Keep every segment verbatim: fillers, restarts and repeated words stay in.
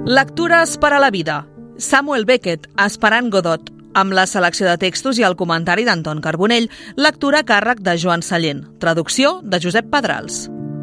Lectures per a la vida. Samuel Beckett, Esperant Godot, amb la selecció de textos i el comentari d'Anton Carbonell, lectura a càrrec de Joan Sallent, traducció de Josep Pedrals.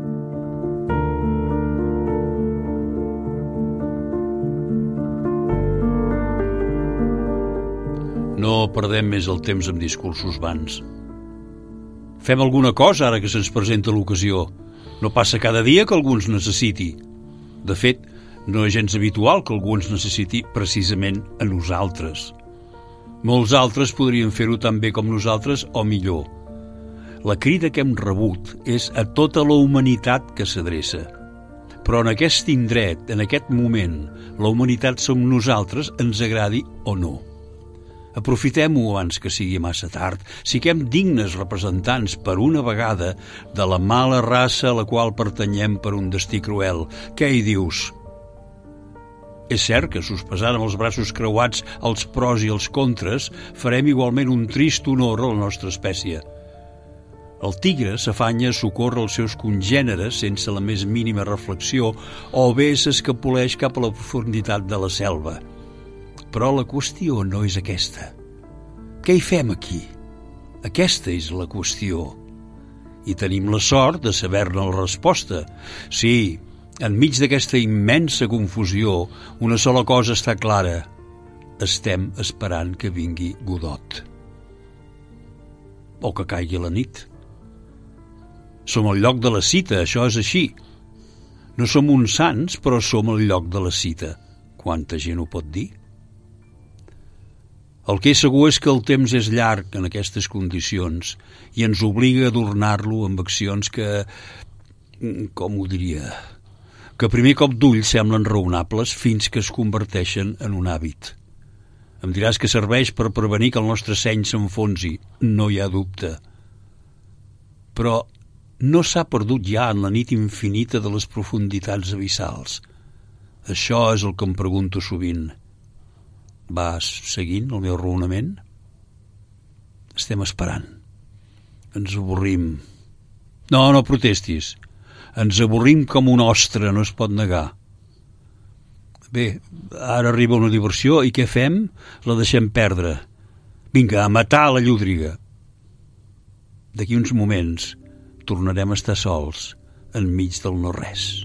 No perdem més el temps amb discursos vans. Fem alguna cosa ara que se'ns presenta l'ocasió. No passa cada dia que algú ens necessiti. De fet, no és gens habitual que algú ens necessiti precisament a nosaltres. Molts altres podrien fer-ho tan bé com nosaltres o millor. La crida que hem rebut és a tota la humanitat que s'adreça. Però en aquest indret, en aquest moment, la humanitat som nosaltres, ens agradi o no. Aprofitem-ho abans que sigui massa tard. Siguem dignes representants per una vegada de la mala raça a la qual pertanyem per un destí cruel. Què hi dius? És cert que, sospesant amb els braços creuats els pros i els contres, farem igualment un trist honor a la nostra espècie. El tigre s'afanya a socórrer els seus congèneres sense la més mínima reflexió o bé s'escapoleix cap a la profunditat de la selva. Però la qüestió no és aquesta. Què hi fem aquí? Aquesta és la qüestió. I tenim la sort de saber-ne la resposta. Sí, enmig d'aquesta immensa confusió, una sola cosa està clara. Estem esperant que vingui Godot. O que caigui la nit. Som al lloc de la cita, això és així. No som uns sants, però som al lloc de la cita. Quanta gent ho pot dir? El que és segur és que el temps és llarg en aquestes condicions i ens obliga a adornar-lo amb accions que, com ho diria, que a primer cop d'ull semblen raonables fins que es converteixen en un hàbit. Em diràs que serveix per prevenir que el nostre seny s'enfonsi, no hi ha dubte. Però no s'ha perdut ja en la nit infinita de les profunditats abissals. Això és el que em pregunto sovint. Vas seguint el meu raonament? Estem esperant. Ens avorrim. No, no protestis. Ens avorrim com un ostre, no es pot negar. Bé, ara arriba una diversió i què fem? La deixem perdre. Vinga, a matar la llúdriga. D'aquí uns moments tornarem a estar sols enmig del no-res.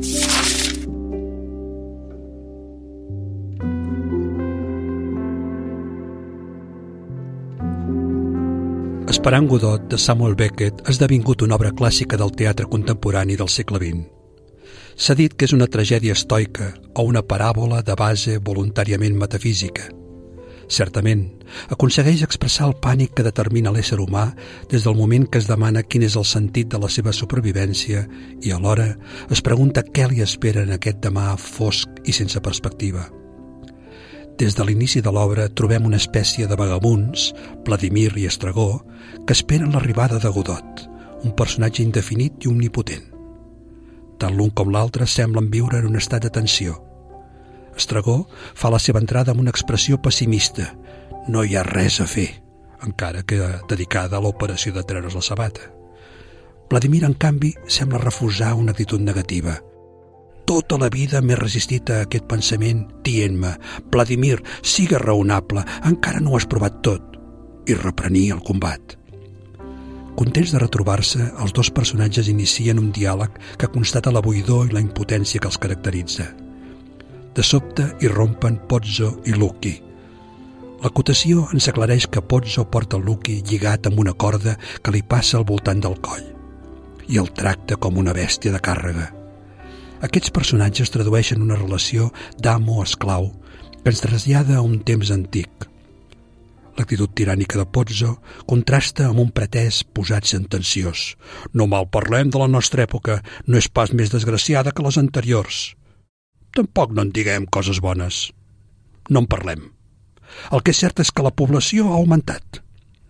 Esperant Godot, de Samuel Beckett, ha esdevingut una obra clàssica del teatre contemporani del segle vint. S'ha dit que és una tragèdia estoica o una paràbola de base voluntàriament metafísica. Certament, aconsegueix expressar el pànic que determina l'ésser humà des del moment que es demana quin és el sentit de la seva supervivència i alhora es pregunta què li espera en aquest demà fosc i sense perspectiva. Des de l'inici de l'obra trobem una espècie de vagabunds, Vladimir i Estragó, que esperen l'arribada de Godot, un personatge indefinit i omnipotent. Tant l'un com l'altre semblen viure en un estat de tensió. Estragó fa la seva entrada amb una expressió pessimista. No hi ha res a fer, encara que dedicada a l'operació de treure's la sabata. Vladimir, en canvi, sembla refusar una actitud negativa. Tota la vida m'he resistit a aquest pensament dient-me «Vladimir, siga raonable, encara no ho has provat tot», i reprenia el combat. Contents de retrobar-se, els dos personatges inicien un diàleg que constata la buidor i la impotència que els caracteritza. De sobte irrompen Pozzo i Lucky. L'acotació ens aclareix que Pozzo porta el Lucky lligat amb una corda que li passa al voltant del coll i el tracta com una bèstia de càrrega. Aquests personatges tradueixen una relació d'amo-esclau que ens trasllada a un temps antic. L'actitud tirànica de Pozzo contrasta amb un pretès posat sentenciós. No malparlem de la nostra època, no és pas més desgraciada que les anteriors. Tampoc no en diguem coses bones. No en parlem. El que és cert és que la població ha augmentat.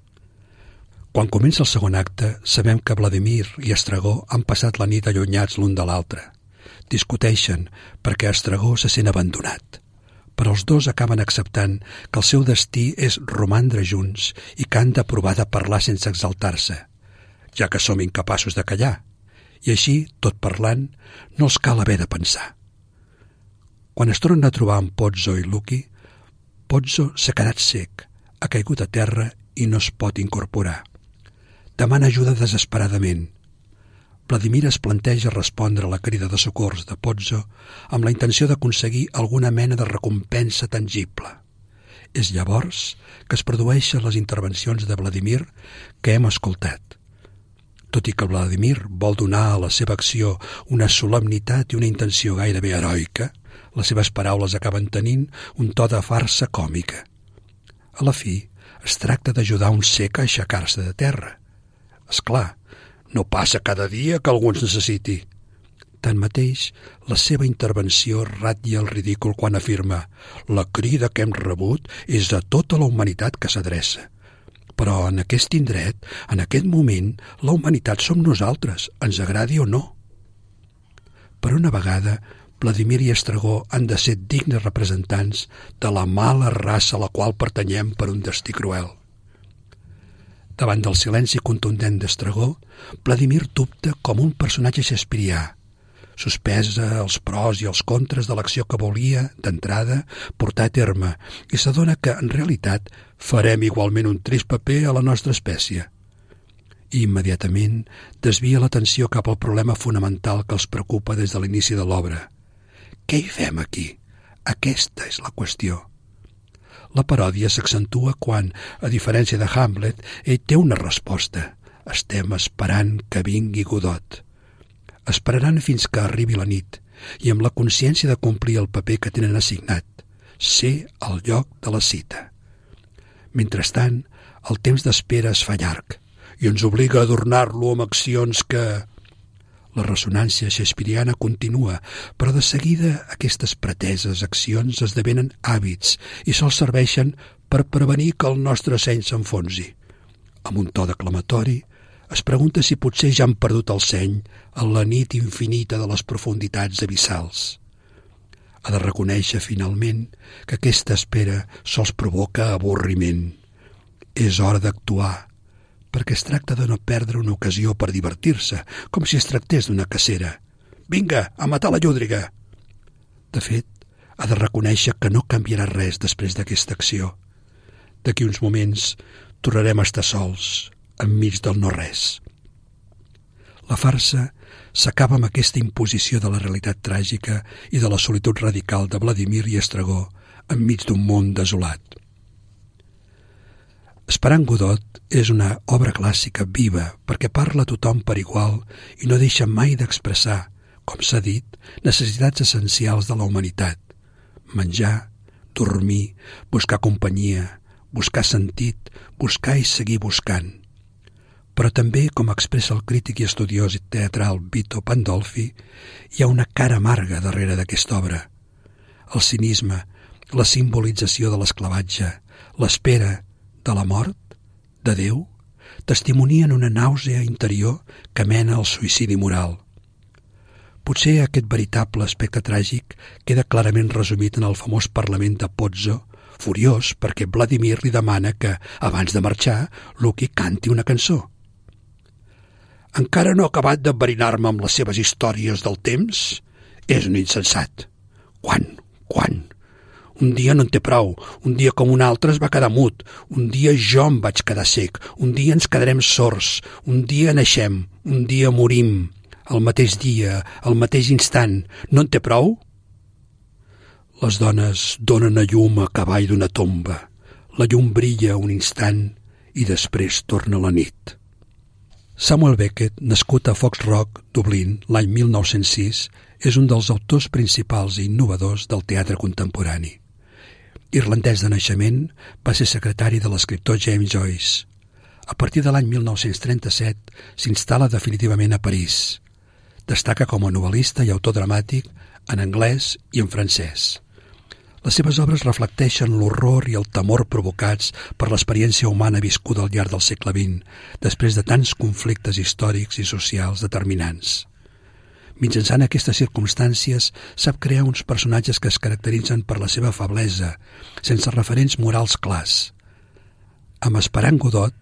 Quan comença el segon acte, sabem que Vladimir i Estragó han passat la nit allunyats l'un de l'altre. Discuteixen perquè Estragó se sent abandonat, però els dos acaben acceptant que el seu destí és romandre junts i que han de provar de parlar sense exaltar-se, ja que som incapaços de callar, i així, tot parlant, no els cal haver de pensar. Quan es tornen a trobar amb Pozzo i Lucky, Pozzo s'ha quedat sec, ha caigut a terra i no es pot incorporar. Demana ajuda desesperadament. Vladimir es planteja respondre a la crida de socors de Pozzo amb la intenció d'aconseguir alguna mena de recompensa tangible. És llavors que es produeixen les intervencions de Vladimir que hem escoltat. Tot i que Vladimir vol donar a la seva acció una solemnitat i una intenció gairebé heroica, les seves paraules acaben tenint un to de farsa còmica. A la fi, es tracta d'ajudar un cec a aixecar-se de terra. És clar, no passa cada dia que algú ens necessiti. Tanmateix, la seva intervenció ratlla el ridícul quan afirma «La crida que hem rebut és a tota la humanitat que s'adreça». Però en aquest indret, en aquest moment, la humanitat som nosaltres, ens agradi o no. Per una vegada, Vladimir i Estragó han de ser dignes representants de la mala raça a la qual pertanyem per un destí cruel. Davant del silenci contundent d'Estragó, Vladimir dubta com un personatge shakespearià. Sospesa els pros i els contres de l'acció que volia, d'entrada, portar a terme i s'adona que, en realitat, farem igualment un trist paper a la nostra espècie. I immediatament desvia l'atenció cap al problema fonamental que els preocupa des de l'inici de l'obra. Què hi fem aquí? Aquesta és la qüestió. La paròdia s'accentua quan, a diferència de Hamlet, ell té una resposta. Estem esperant que vingui Godot. Esperaran fins que arribi la nit i amb la consciència de complir el paper que tenen assignat, ser al lloc de la cita. Mentrestant, el temps d'espera es fa llarg i ens obliga a adornar-lo amb accions que... La ressonància shakespeariana continua, però de seguida aquestes preteses accions esdevenen hàbits i sols serveixen per prevenir que el nostre seny s'enfonsi. Amb un to declamatori, es pregunta si potser ja han perdut el seny en la nit infinita de les profunditats abissals. Ha de reconèixer, finalment, que aquesta espera sols provoca avorriment. És hora d'actuar, perquè es tracta de no perdre una ocasió per divertir-se, com si es tractés d'una cacera. Vinga, a matar la llúdriga! De fet, ha de reconèixer que no canviarà res després d'aquesta acció. D'aquí uns moments tornarem a estar sols, enmig del no-res. La farsa s'acaba amb aquesta imposició de la realitat tràgica i de la solitud radical de Vladimir i Estragó enmig d'un món desolat. Esperant Godot és una obra clàssica viva perquè parla a tothom per igual i no deixa mai d'expressar, com s'ha dit, necessitats essencials de la humanitat. Menjar, dormir, buscar companyia, buscar sentit, buscar i seguir buscant. Però també, com expressa el crític i estudiós teatral Vito Pandolfi, hi ha una cara amarga darrere d'aquesta obra. El cinisme, la simbolització de l'esclavatge, l'espera de la mort, de Déu, testimonien una nàusea interior que mena al suïcidi moral. Potser aquest veritable aspecte tràgic queda clarament resumit en el famós parlament de Pozzo, furiós perquè Vladimir li demana que, abans de marxar, Lucky canti una cançó. Encara no ha acabat d'enverinar-me amb les seves històries del temps? És un insensat. Quan? Quan? Un dia no en té prou, un dia com un altre es va quedar mut, un dia jo em vaig quedar sec, un dia ens quedarem sords, un dia naixem, un dia morim, el mateix dia, el mateix instant, no en té prou? Les dones donen a llum a cavall d'una tomba, la llum brilla un instant i després torna la nit. Samuel Beckett, nascut a Fox Rock, Dublín, l'any mil nou-cents sis, és un dels autors principals i innovadors del teatre contemporani. Irlandès de naixement, va ser secretari de l'escriptor James Joyce. A partir de l'any mil nou-cents trenta-set s'instal·la definitivament a París. Destaca com a novel·lista i autor dramàtic en anglès i en francès. Les seves obres reflecteixen l'horror i el temor provocats per l'experiència humana viscuda al llarg del segle vint, després de tants conflictes històrics i socials determinants. Mitjançant aquestes circumstàncies, sap crear uns personatges que es caracteritzen per la seva feblesa, sense referents morals clars. Amb Esperant Godot,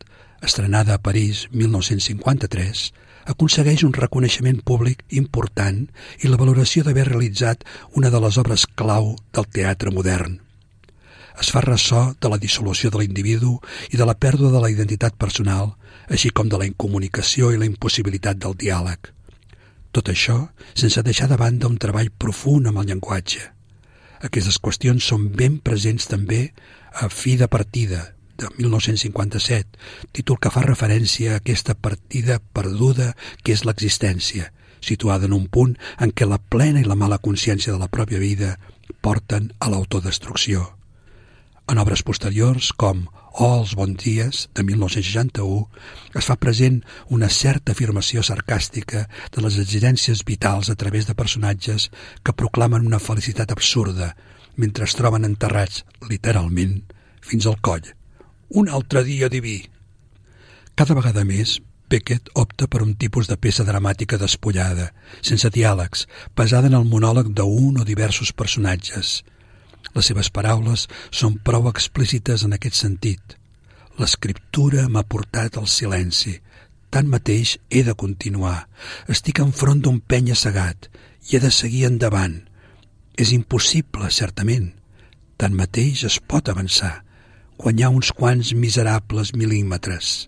estrenada a París mil nou-cents cinquanta-tres, aconsegueix un reconeixement públic important i la valoració d'haver realitzat una de les obres clau del teatre modern. Es fa ressò de la dissolució de l'individu i de la pèrdua de la identitat personal, així com de la incomunicació i la impossibilitat del diàleg. Tot això sense deixar de banda un treball profund amb el llenguatge. Aquestes qüestions són ben presents també a Fi de partida, de mil nou-cents cinquanta-set, títol que fa referència a aquesta partida perduda que és l'existència, situada en un punt en què la plena i la mala consciència de la pròpia vida porten a l'autodestrucció. En obres posteriors, com Oh, els bons dies, de mil nou-cents seixanta-u, es fa present una certa afirmació sarcàstica de les exigències vitals a través de personatges que proclamen una felicitat absurda mentre es troben enterrats, literalment, fins al coll. Un altre dia diví. Cada vegada més, Beckett opta per un tipus de peça dramàtica despullada, sense diàlegs, basada en el monòleg d'un o diversos personatges. Les seves paraules són prou explícites en aquest sentit. L'escriptura m'ha portat al silenci. Tanmateix he de continuar. Estic enfront d'un penya cegat i he de seguir endavant. És impossible, certament. Tanmateix es pot avançar, quan hi ha uns quants miserables mil·límetres.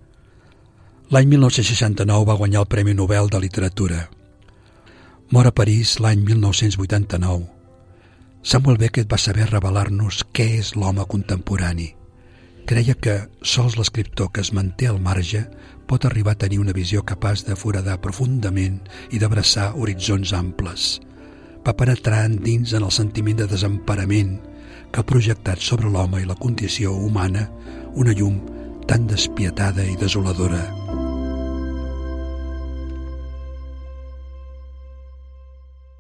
L'any mil nou-cents seixanta-nou va guanyar el Premi Nobel de Literatura. Mor a París l'any mil nou-cents vuitanta-nou. Samuel Beckett va saber revelar-nos què és l'home contemporani. Creia que sols l'escriptor que es manté al marge pot arribar a tenir una visió capaç de foradar profundament i d'abraçar horitzons amples. Va penetrar endins en el sentiment de desemparament que ha projectat sobre l'home i la condició humana una llum tan despietada i desoladora.